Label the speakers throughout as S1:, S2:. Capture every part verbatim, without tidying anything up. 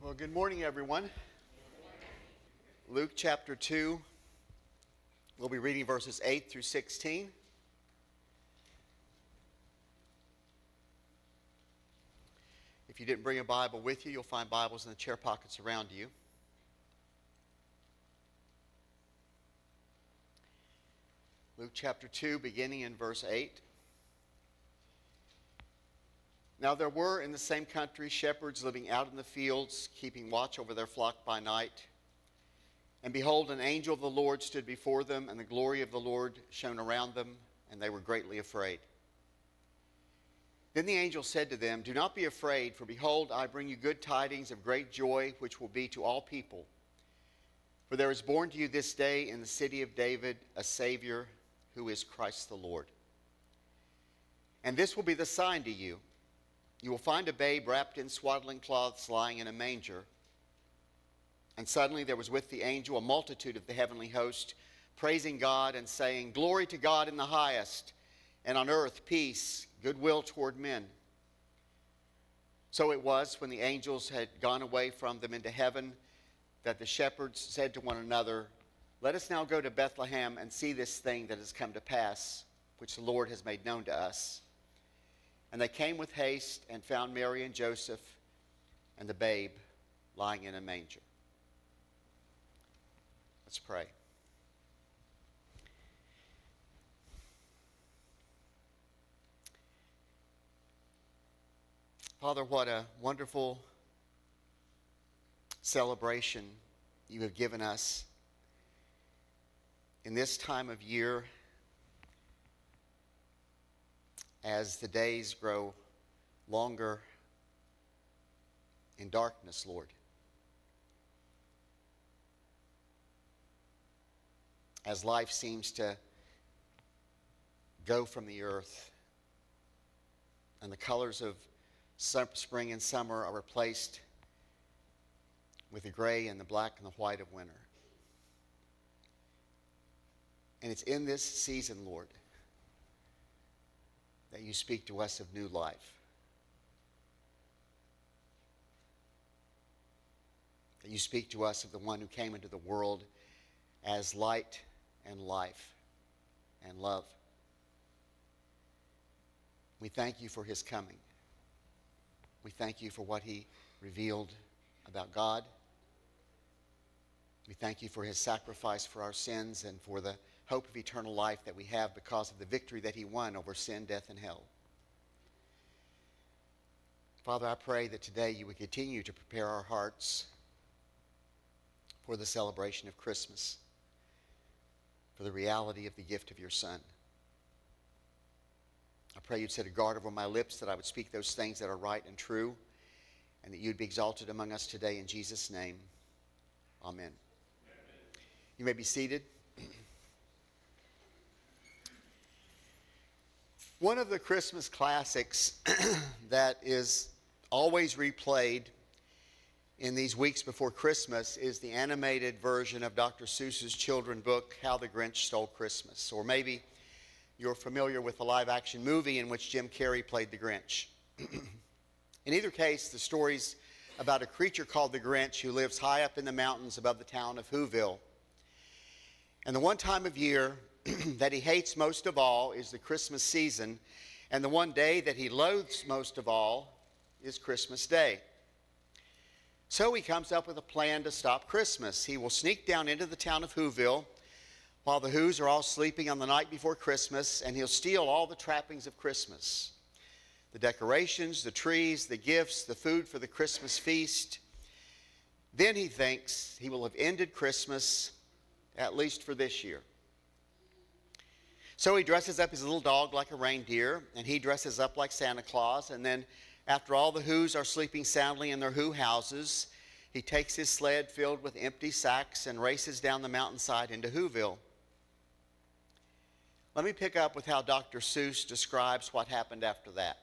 S1: Well, good morning, everyone. Luke chapter two, we'll be reading verses eight through sixteen. If you didn't bring a Bible with you, you'll find Bibles in the chair pockets around you. Luke chapter two, beginning in verse eight. Now there were in the same country shepherds living out in the fields, keeping watch over their flock by night. And behold, an angel of the Lord stood before them, and the glory of the Lord shone around them, and they were greatly afraid. Then the angel said to them, "Do not be afraid, for behold, I bring you good tidings of great joy, which will be to all people. For there is born to you this day in the city of David a Savior, who is Christ the Lord. And this will be the sign to you. You will find a babe wrapped in swaddling cloths lying in a manger." And suddenly there was with the angel a multitude of the heavenly host, praising God and saying, "Glory to God in the highest, and on earth peace, goodwill toward men." So it was, when the angels had gone away from them into heaven, that the shepherds said to one another, "Let us now go to Bethlehem and see this thing that has come to pass, which the Lord has made known to us." And they came with haste and found Mary and Joseph and the babe lying in a manger. Let's pray. Father, what a wonderful celebration you have given us in this time of year, as the days grow longer in darkness, Lord. As life seems to go from the earth, and the colors of spring and summer are replaced with the gray and the black and the white of winter. And it's in this season, Lord, that you speak to us of new life. That you speak to us of the one who came into the world as light and life and love. We thank you for his coming. We thank you for what he revealed about God. We thank you for his sacrifice for our sins and for the hope of eternal life that we have because of the victory that he won over sin, death, and hell. Father, I pray that today you would continue to prepare our hearts for the celebration of Christmas, for the reality of the gift of your Son. I pray you'd set a guard over my lips, that I would speak those things that are right and true, and that you'd be exalted among us today in Jesus' name. Amen. You may be seated. One of the Christmas classics that is always replayed in these weeks before Christmas is the animated version of Doctor Seuss's children's book, How the Grinch Stole Christmas. Or maybe you're familiar with the live-action movie in which Jim Carrey played the Grinch. In either case, the story's about a creature called the Grinch who lives high up in the mountains above the town of Whoville. And the one time of year that he hates most of all is the Christmas season, and the one day that he loathes most of all is Christmas Day. So he comes up with a plan to stop Christmas. He will sneak down into the town of Whoville while the Whos are all sleeping on the night before Christmas, and he'll steal all the trappings of Christmas. The decorations, the trees, the gifts, the food for the Christmas feast. Then he thinks he will have ended Christmas, at least for this year. So he dresses up his little dog like a reindeer, and he dresses up like Santa Claus, and then after all the Whos are sleeping soundly in their Who houses, he takes his sled filled with empty sacks and races down the mountainside into Whoville. Let me pick up with how Doctor Seuss describes what happened after that.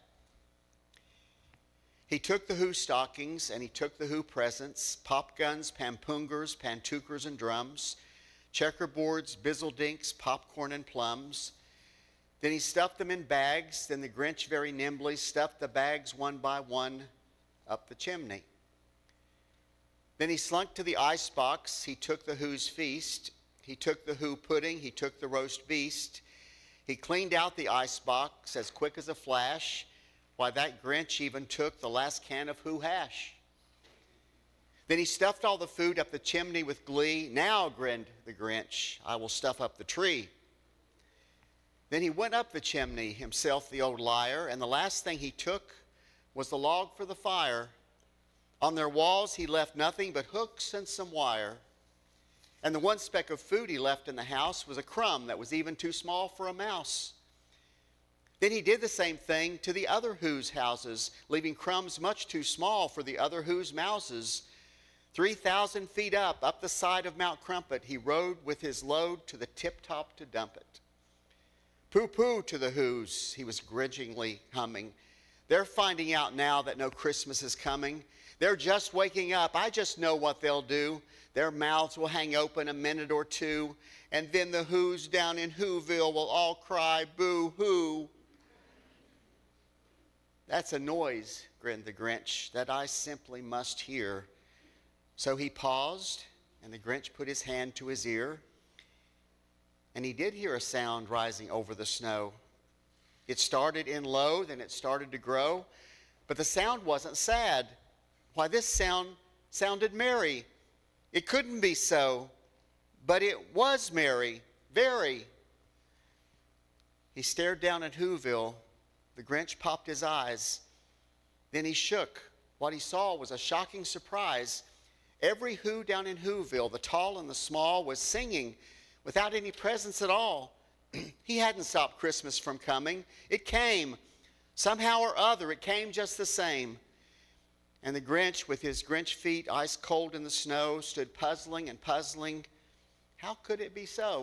S1: He took the Who stockings, and he took the Who presents, pop guns, pampungers, pantookers, and drums, checkerboards, bizzledinks, popcorn, and plums. Then he stuffed them in bags. Then the Grinch very nimbly stuffed the bags one by one up the chimney. Then he slunk to the ice box. He took the Who's feast. He took the Who pudding. He took the roast beast. He cleaned out the ice box as quick as a flash. Why, that Grinch even took the last can of Who hash. Then he stuffed all the food up the chimney with glee. Now, grinned the Grinch, I will stuff up the tree. Then he went up the chimney, himself the old liar, and the last thing he took was the log for the fire. On their walls he left nothing but hooks and some wire. And the one speck of food he left in the house was a crumb that was even too small for a mouse. Then he did the same thing to the other Who's houses, leaving crumbs much too small for the other Who's mouses. Three thousand feet up, up the side of Mount Crumpet, he rode with his load to the tip-top to dump it. Pooh-pooh to the Who's, he was grudgingly humming. They're finding out now that no Christmas is coming. They're just waking up. I just know what they'll do. Their mouths will hang open a minute or two, and then the Who's down in Whoville will all cry, boo-hoo. That's a noise, grinned the Grinch, that I simply must hear. So he paused, and the Grinch put his hand to his ear, and he did hear a sound rising over the snow. It started in low, then it started to grow, but the sound wasn't sad. Why, this sound sounded merry. It couldn't be so, but it was merry, very. He stared down at Whoville. The Grinch popped his eyes. Then he shook. What he saw was a shocking surprise. Every Who down in Whoville, the tall and the small, was singing without any presents at all. He hadn't stopped Christmas from coming. It came. Somehow or other, it came just the same. And the Grinch, with his Grinch feet ice cold in the snow, stood puzzling and puzzling. How could it be so?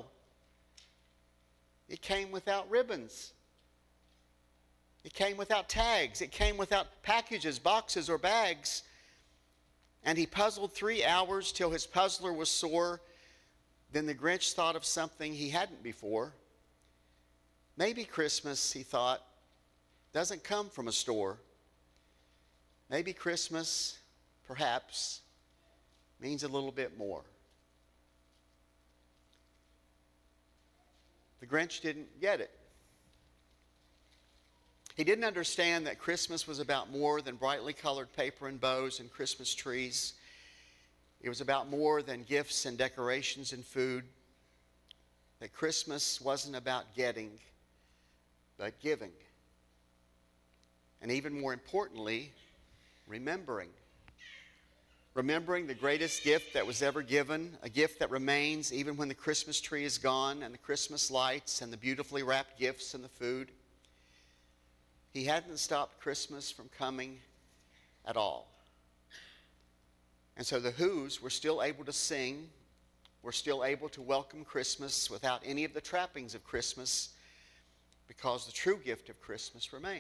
S1: It came without ribbons. It came without tags. It came without packages, boxes, or bags. And he puzzled three hours till his puzzler was sore. Then the Grinch thought of something he hadn't before. Maybe Christmas, he thought, doesn't come from a store. Maybe Christmas, perhaps, means a little bit more. The Grinch didn't get it. He didn't understand that Christmas was about more than brightly colored paper and bows and Christmas trees. It was about more than gifts and decorations and food. That Christmas wasn't about getting, but giving. And even more importantly, remembering. Remembering the greatest gift that was ever given, a gift that remains even when the Christmas tree is gone and the Christmas lights and the beautifully wrapped gifts and the food. He hadn't stopped Christmas from coming at all. And so the Who's were still able to sing, were still able to welcome Christmas without any of the trappings of Christmas, because the true gift of Christmas remained.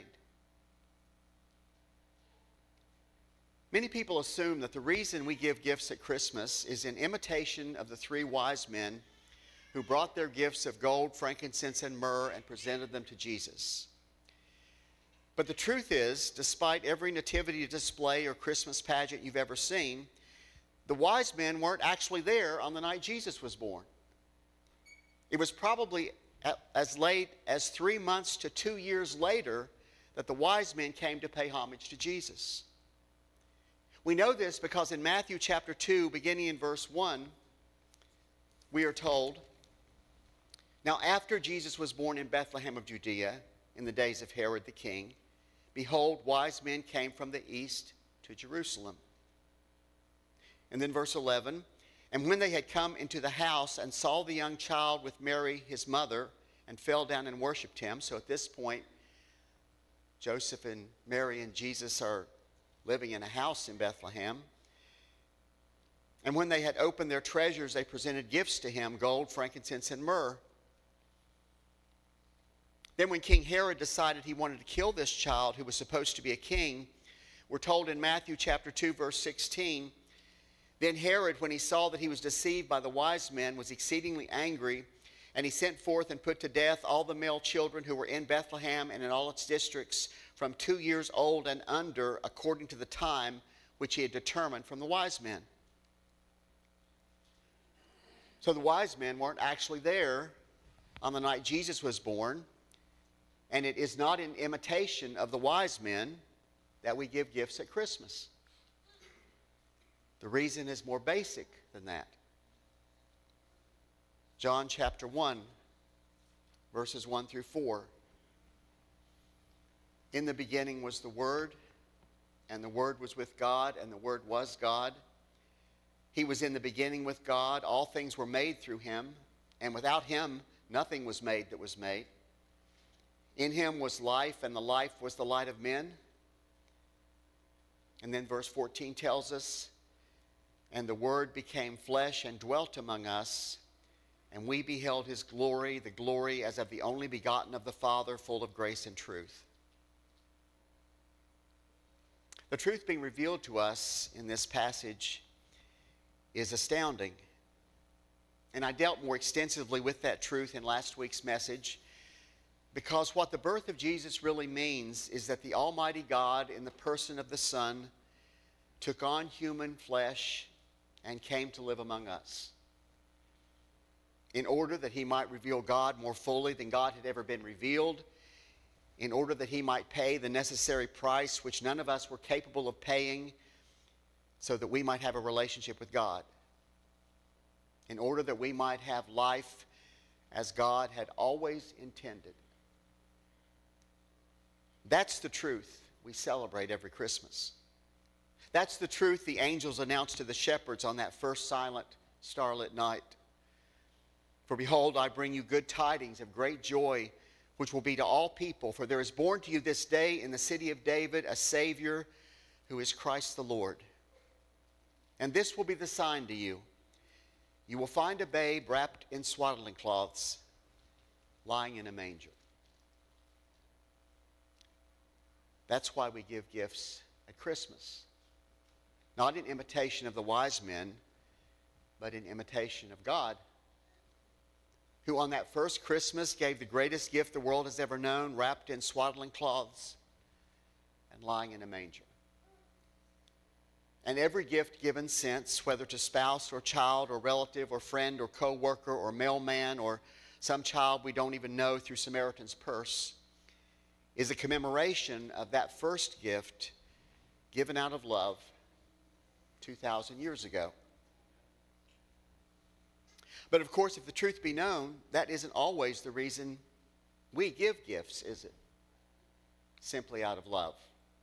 S1: Many people assume that the reason we give gifts at Christmas is in imitation of the three wise men who brought their gifts of gold, frankincense, and myrrh and presented them to Jesus. But the truth is, despite every nativity display or Christmas pageant you've ever seen, the wise men weren't actually there on the night Jesus was born. It was probably as late as three months to two years later that the wise men came to pay homage to Jesus. We know this because in Matthew chapter two, beginning in verse one, we are told, "Now after Jesus was born in Bethlehem of Judea, in the days of Herod the king, behold, wise men came from the east to Jerusalem." And then verse eleven, "And when they had come into the house and saw the young child with Mary his mother, and fell down and worshipped him." So at this point, Joseph and Mary and Jesus are living in a house in Bethlehem. "And when they had opened their treasures, they presented gifts to him, gold, frankincense, and myrrh. Then when King Herod decided he wanted to kill this child who was supposed to be a king, we're told in Matthew chapter two, verse sixteen, "Then Herod, when he saw that he was deceived by the wise men, was exceedingly angry, and he sent forth and put to death all the male children who were in Bethlehem and in all its districts from two years old and under, according to the time which he had determined from the wise men." So the wise men weren't actually there on the night Jesus was born, and it is not in imitation of the wise men that we give gifts at Christmas. The reason is more basic than that. John chapter one, verses one through four. In the beginning was the Word, and the Word was with God, and the Word was God. He was in the beginning with God. All things were made through him, and without him nothing was made that was made. In him was life, and the life was the light of men. And then verse fourteen tells us, and the Word became flesh and dwelt among us, and we beheld his glory, the glory as of the only begotten of the Father, full of grace and truth. The truth being revealed to us in this passage is astounding. And I dealt more extensively with that truth in last week's message, because what the birth of Jesus really means is that the Almighty God, in the person of the Son, took on human flesh and came to live among us, in order that he might reveal God more fully than God had ever been revealed, in order that he might pay the necessary price which none of us were capable of paying, so that we might have a relationship with God, in order that we might have life as God had always intended. That's the truth we celebrate every Christmas. That's the truth the angels announced to the shepherds on that first silent, starlit night. For behold, I bring you good tidings of great joy, which will be to all people. For there is born to you this day in the city of David a Savior, who is Christ the Lord. And this will be the sign to you. You will find a babe wrapped in swaddling cloths, lying in a manger. That's why we give gifts at Christmas. Not in imitation of the wise men, but in imitation of God, who on that first Christmas gave the greatest gift the world has ever known, wrapped in swaddling cloths and lying in a manger. And every gift given since, whether to spouse or child or relative or friend or co-worker or mailman or some child we don't even know through Samaritan's Purse, is a commemoration of that first gift given out of love two thousand years ago. But of course, if the truth be known, that isn't always the reason we give gifts, is it? Simply out of love.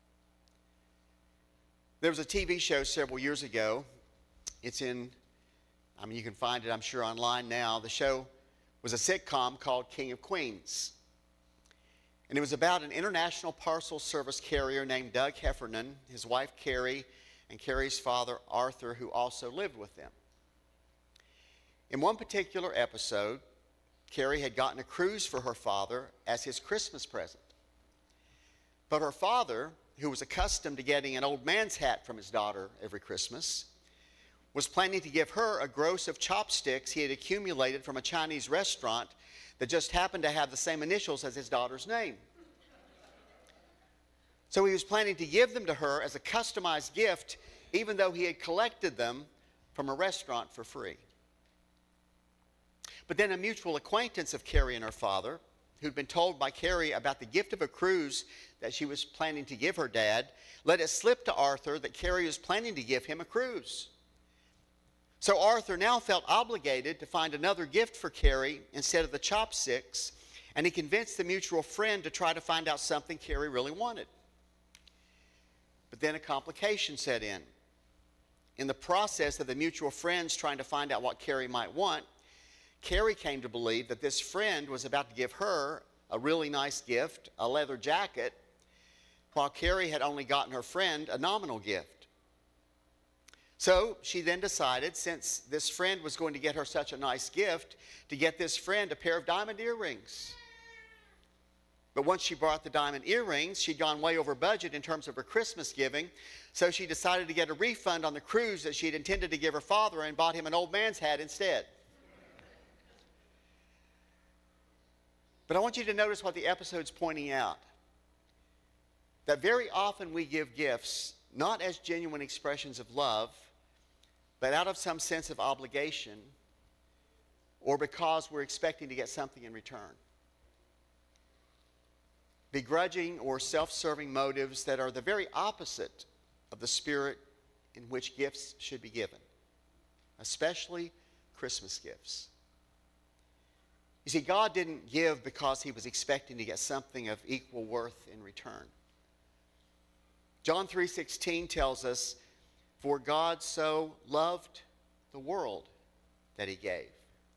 S1: There was a T V show several years ago. It's in, I mean, you can find it, I'm sure, online now. The show was a sitcom called King of Queens. And it was about an international parcel service carrier named Doug Heffernan, his wife Carrie, and Carrie's father Arthur, who also lived with them. In one particular episode, Carrie had gotten a cruise for her father as his Christmas present. But her father, who was accustomed to getting an old man's hat from his daughter every Christmas, was planning to give her a gross of chopsticks he had accumulated from a Chinese restaurant that just happened to have the same initials as his daughter's name. So he was planning to give them to her as a customized gift, even though he had collected them from a restaurant for free. But then a mutual acquaintance of Carrie and her father, who'd been told by Carrie about the gift of a cruise that she was planning to give her dad, let it slip to Arthur that Carrie was planning to give him a cruise. So Arthur now felt obligated to find another gift for Carrie instead of the chopsticks, and he convinced the mutual friend to try to find out something Carrie really wanted. But then a complication set in. In the process of the mutual friends trying to find out what Carrie might want, Carrie came to believe that this friend was about to give her a really nice gift, a leather jacket, while Carrie had only gotten her friend a nominal gift. So she then decided, since this friend was going to get her such a nice gift, to get this friend a pair of diamond earrings. But once she bought the diamond earrings, she'd gone way over budget in terms of her Christmas giving, so she decided to get a refund on the cruise that she had intended to give her father and bought him an old man's hat instead. But I want you to notice what the episode's pointing out. That very often we give gifts not as genuine expressions of love, but out of some sense of obligation or because we're expecting to get something in return. Begrudging or self-serving motives that are the very opposite of the spirit in which gifts should be given, especially Christmas gifts. You see, God didn't give because he was expecting to get something of equal worth in return. John three sixteen tells us, "For God so loved the world that he gave."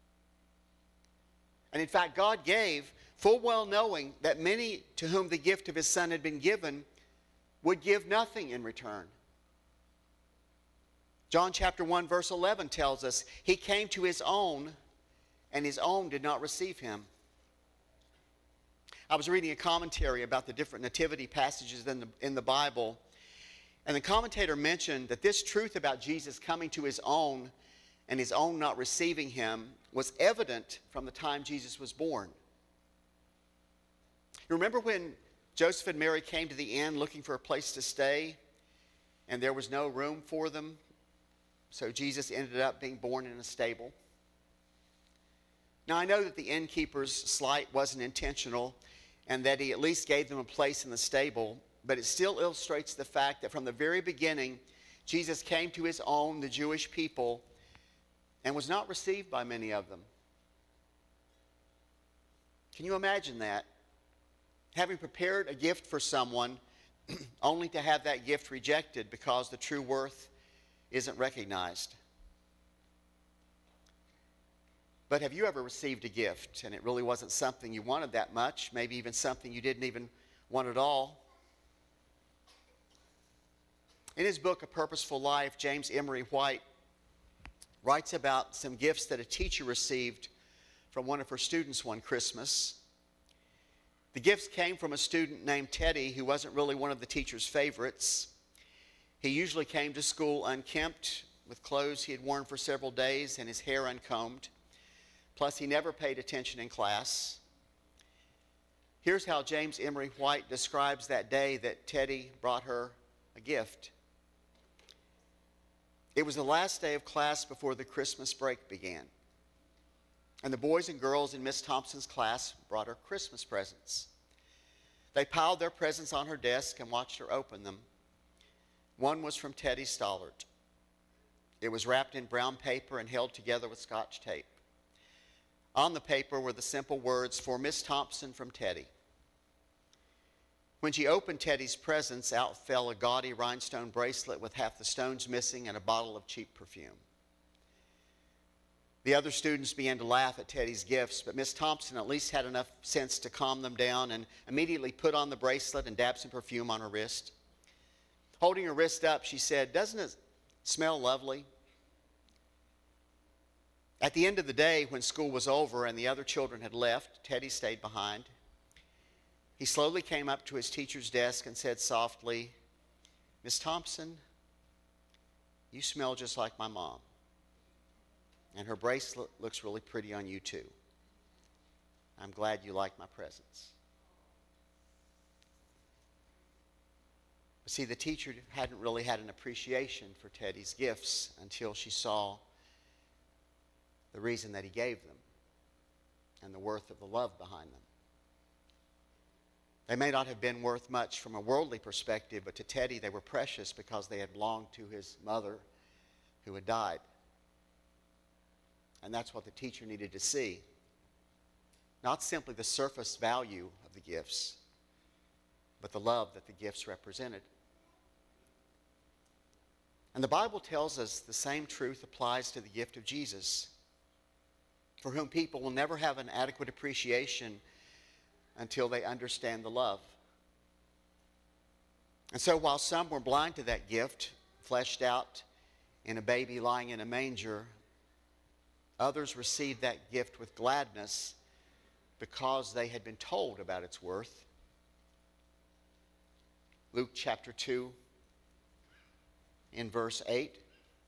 S1: And in fact, God gave, full well knowing that many to whom the gift of his Son had been given would give nothing in return. John chapter one verse eleven tells us, "He came to his own, and his own did not receive him." I was reading a commentary about the different nativity passages in the, in the Bible, and the commentator mentioned that this truth about Jesus coming to his own and his own not receiving him was evident from the time Jesus was born. You remember when Joseph and Mary came to the inn looking for a place to stay, and there was no room for them, so Jesus ended up being born in a stable? Now, I know that the innkeeper's slight wasn't intentional and that he at least gave them a place in the stable, but it still illustrates the fact that from the very beginning, Jesus came to his own, the Jewish people, and was not received by many of them. Can you imagine that? Having prepared a gift for someone, only to have that gift rejected because the true worth isn't recognized. But have you ever received a gift and it really wasn't something you wanted that much, maybe even something you didn't even want at all? In his book, A Purposeful Life, James Emery White writes about some gifts that a teacher received from one of her students one Christmas. The gifts came from a student named Teddy, who wasn't really one of the teacher's favorites. He usually came to school unkempt, with clothes he had worn for several days and his hair uncombed. Plus, he never paid attention in class. Here's how James Emery White describes that day that Teddy brought her a gift. It was the last day of class before the Christmas break began. And the boys and girls in Miss Thompson's class brought her Christmas presents. They piled their presents on her desk and watched her open them. One was from Teddy Stollard. It was wrapped in brown paper and held together with Scotch tape. On the paper were the simple words, "For Miss Thompson from Teddy." When she opened Teddy's presents, out fell a gaudy rhinestone bracelet with half the stones missing and a bottle of cheap perfume. The other students began to laugh at Teddy's gifts, but Miss Thompson at least had enough sense to calm them down and immediately put on the bracelet and dab some perfume on her wrist. Holding her wrist up, she said, "Doesn't it smell lovely?" At the end of the day, when school was over and the other children had left, Teddy stayed behind. He slowly came up to his teacher's desk and said softly, "Miss Thompson, you smell just like my mom. And her bracelet looks really pretty on you too. I'm glad you like my presents." But see, the teacher hadn't really had an appreciation for Teddy's gifts until she saw the reason that he gave them and the worth of the love behind them. They may not have been worth much from a worldly perspective, but to Teddy they were precious because they had belonged to his mother who had died. And that's what the teacher needed to see. Not simply the surface value of the gifts, but the love that the gifts represented. And the Bible tells us the same truth applies to the gift of Jesus, for whom people will never have an adequate appreciation until they understand the love. And so while some were blind to that gift, fleshed out in a baby lying in a manger, others received that gift with gladness because they had been told about its worth. Luke chapter two, in verse eight.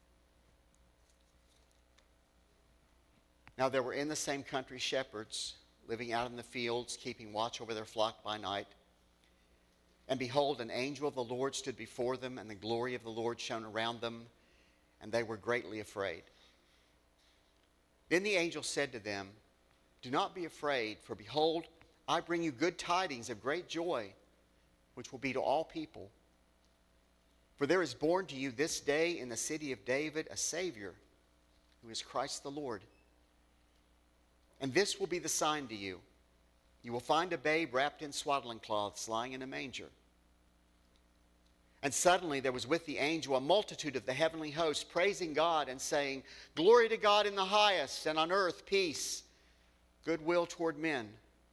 S1: Now there were in the same country shepherds living out in the fields, keeping watch over their flock by night. And behold, an angel of the Lord stood before them, and the glory of the Lord shone around them, and they were greatly afraid. Then the angel said to them, "Do not be afraid, for behold, I bring you good tidings of great joy, which will be to all people. For there is born to you this day in the city of David a Savior, who is Christ the Lord. And this will be the sign to you. You will find a babe wrapped in swaddling cloths, lying in a manger." And suddenly there was with the angel a multitude of the heavenly host, praising God and saying, "Glory to God in the highest, and on earth peace, goodwill toward men."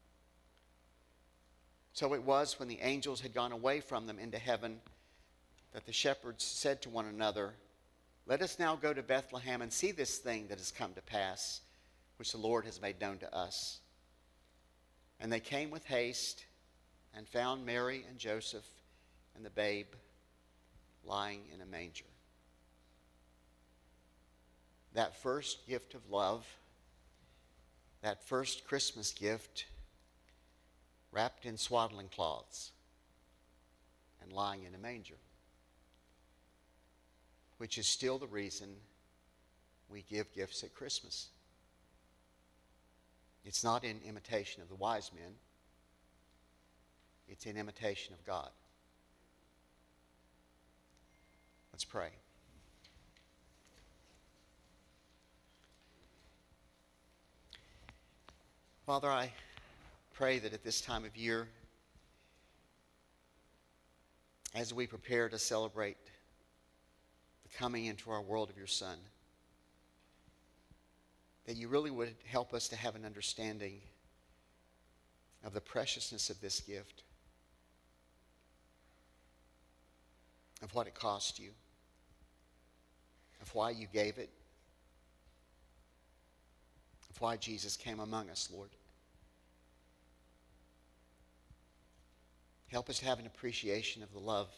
S1: So it was, when the angels had gone away from them into heaven, that the shepherds said to one another, "Let us now go to Bethlehem and see this thing that has come to pass, which the Lord has made known to us." And they came with haste and found Mary and Joseph and the babe lying in a manger. That first gift of love, that first Christmas gift, wrapped in swaddling cloths and lying in a manger, which is still the reason we give gifts at Christmas. It's not in imitation of the wise men. It's in imitation of God. Let's pray. Father, I pray that at this time of year, as we prepare to celebrate the coming into our world of your Son, that you really would help us to have an understanding of the preciousness of this gift, of what it cost you, of why you gave it, of why Jesus came among us, Lord. Help us to have an appreciation of the love,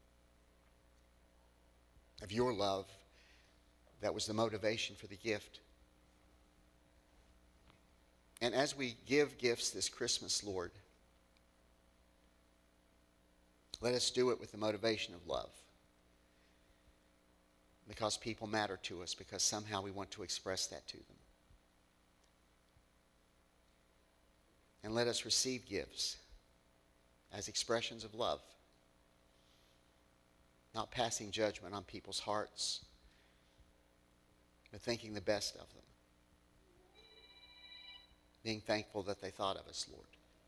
S1: of your love, that was the motivation for the gift. And as we give gifts this Christmas, Lord, let us do it with the motivation of love. Because people matter to us, because somehow we want to express that to them. And let us receive gifts as expressions of love, not passing judgment on people's hearts, but thinking the best of them, being thankful that they thought of us, Lord.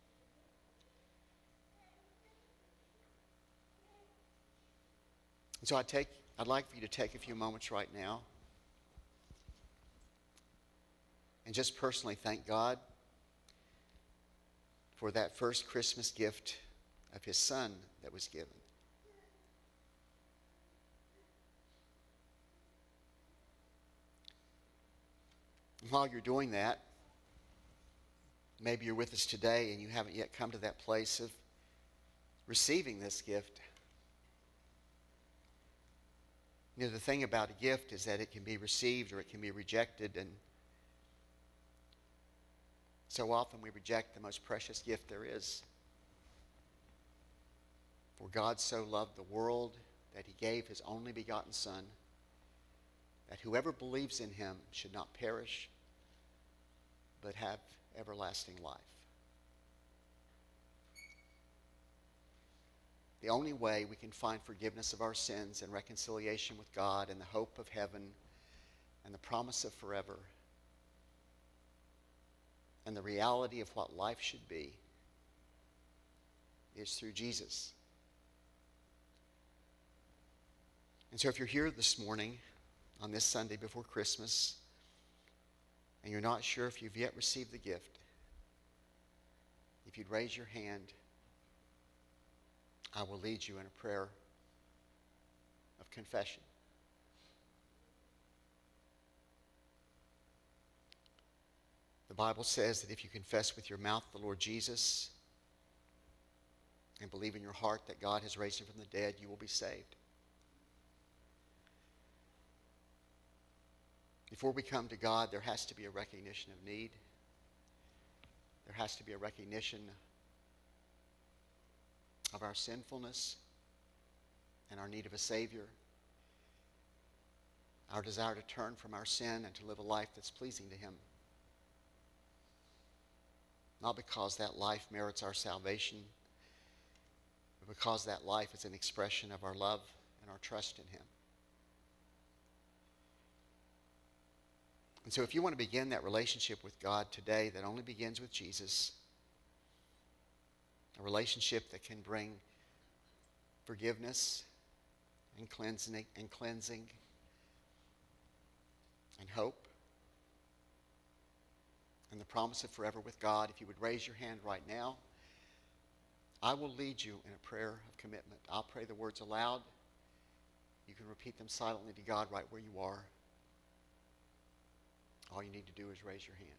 S1: And so I take, I'd like for you to take a few moments right now and just personally thank God for that first Christmas gift of his Son that was given. And while you're doing that, maybe you're with us today and you haven't yet come to that place of receiving this gift. You know, the thing about a gift is that it can be received or it can be rejected, and so often we reject the most precious gift there is. For God so loved the world that he gave his only begotten Son, that whoever believes in him should not perish, but have everlasting life. The only way we can find forgiveness of our sins and reconciliation with God and the hope of heaven and the promise of forever and the reality of what life should be is through Jesus. And so if you're here this morning on this Sunday before Christmas and you're not sure if you've yet received the gift, if you'd raise your hand, I will lead you in a prayer of confession. The Bible says that if you confess with your mouth the Lord Jesus and believe in your heart that God has raised him from the dead, you will be saved. Before we come to God, there has to be a recognition of need. There has to be a recognition of our sinfulness and our need of a Savior. our desire to turn from our sin and to live a life that's pleasing to Him. Not because that life merits our salvation, but because that life is an expression of our love and our trust in Him. And so if you want to begin that relationship with God today that only begins with Jesus, a relationship that can bring forgiveness and cleansing and cleansing and hope and the promise of forever with God, if you would raise your hand right now, I will lead you in a prayer of commitment. I'll pray the words aloud. You can repeat them silently to God right where you are. All you need to do is raise your hand.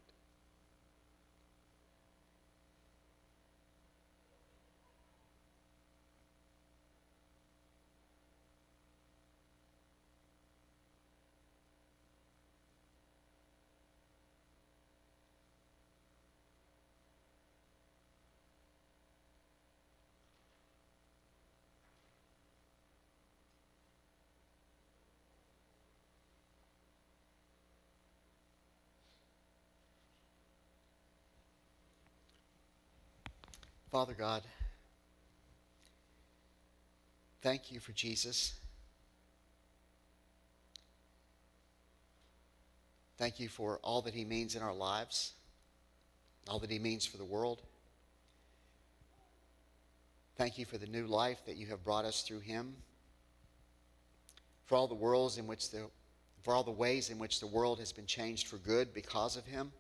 S1: Father God, thank you for Jesus. Thank you for all that He means in our lives, all that He means for the world. Thank you for the new life that you have brought us through Him, for all the worlds in which the, for all the ways in which the world has been changed for good because of Him.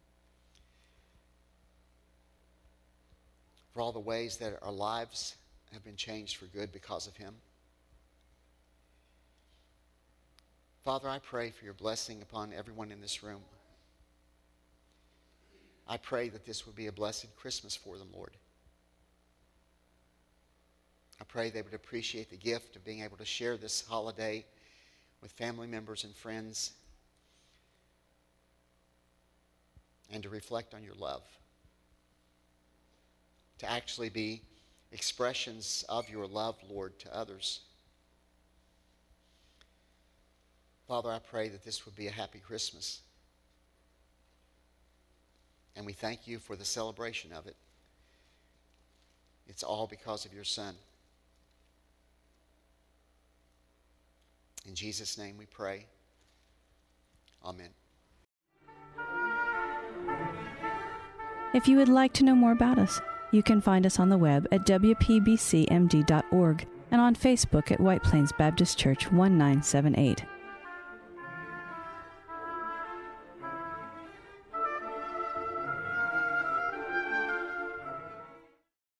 S1: For all the ways that our lives have been changed for good because of Him. Father, I pray for your blessing upon everyone in this room. I pray that this would be a blessed Christmas for them, Lord. I pray they would appreciate the gift of being able to share this holiday with family members and friends and to reflect on your love. To actually be expressions of your love, Lord, to others. Father, I pray that this would be a happy Christmas. And we thank you for the celebration of it. It's all because of your Son. In Jesus' name we pray. Amen.
S2: If you would like to know more about us, you can find us on the web at w p b c m d dot org and on Facebook at White Plains Baptist Church one nine seven eight.